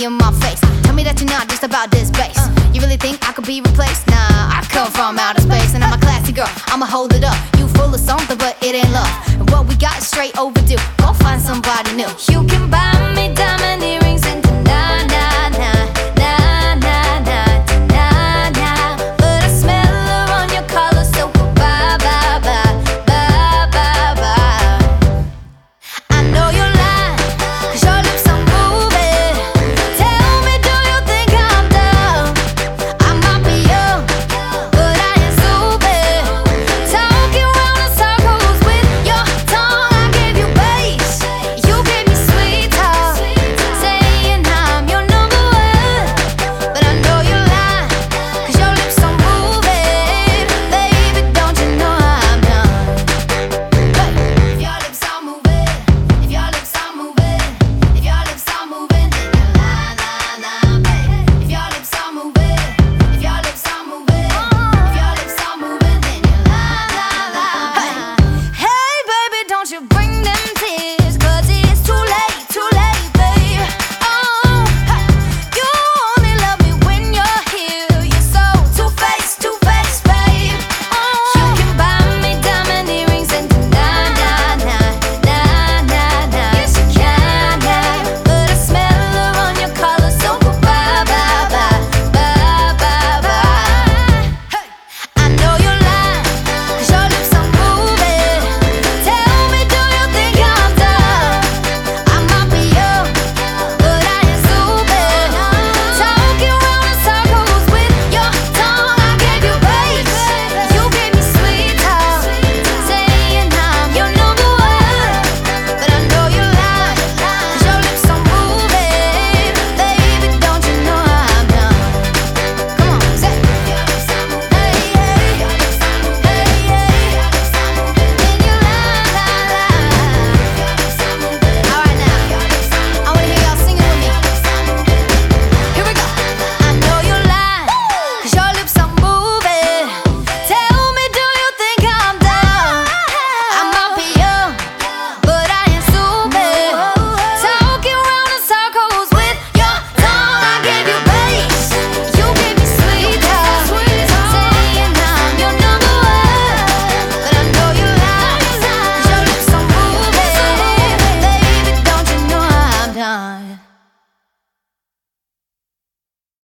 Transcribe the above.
in my face. Tell me that you're not just about this bass. You really think I could be replaced? Nah, I come from outer space, and I'm a classy girl, I'ma hold it up. You full of something, but it ain't love, and what we got is straight overdue. Go find somebody new. You can buy me